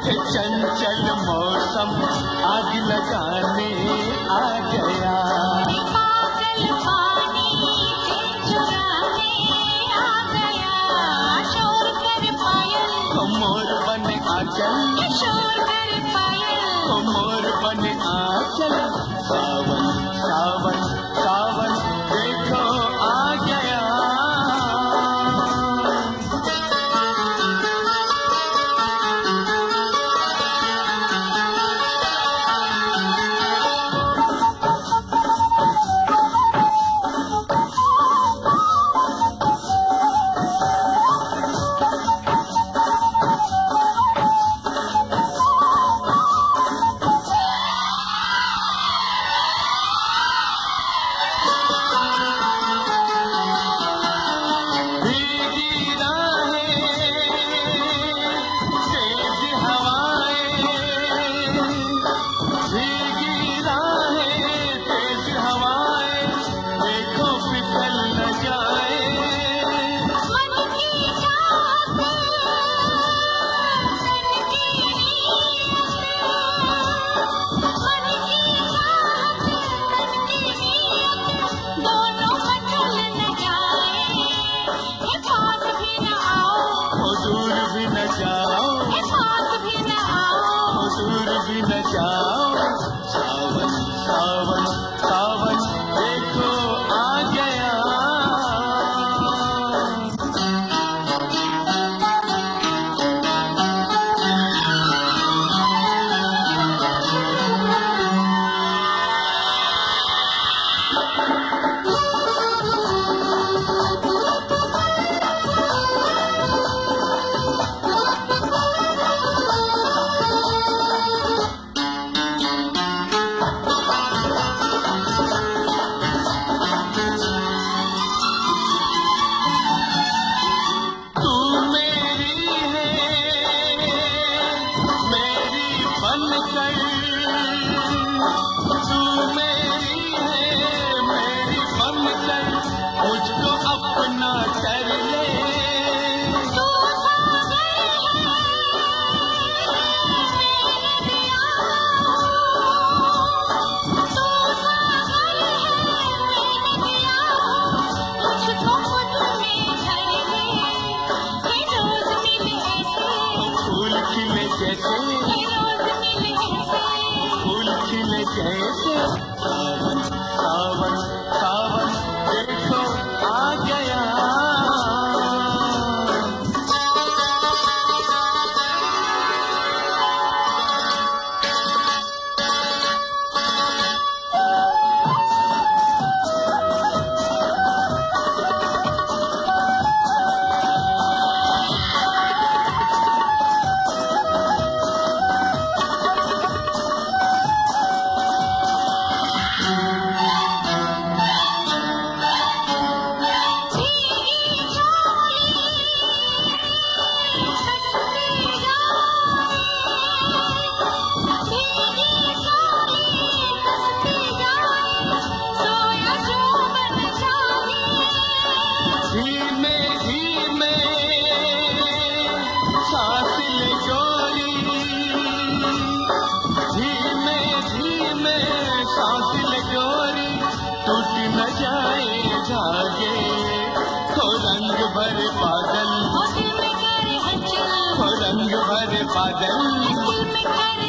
कि चंचल मौसम आग लगाने आ गया। पागल पानी के चुराने आ गया। शोर कर पायल ओ मोर बने आंचल, शोर कर पायल ओ मोर बने आंचल। सावन सावन सावन देखो आ गया। सावन सावन सावन देखो आ गया। मुझको अपना कर ले, तू मुझको खुद में धर ले। ये रोज मिले ऐसे फूल खिले जैसे, ये रोज मिले ऐसे फूल खिले जैसे। सावन सावन सावन देखो आ गया। भरे बादल, दिल में करे हलचल, रंग भरे बादल। दिल में करे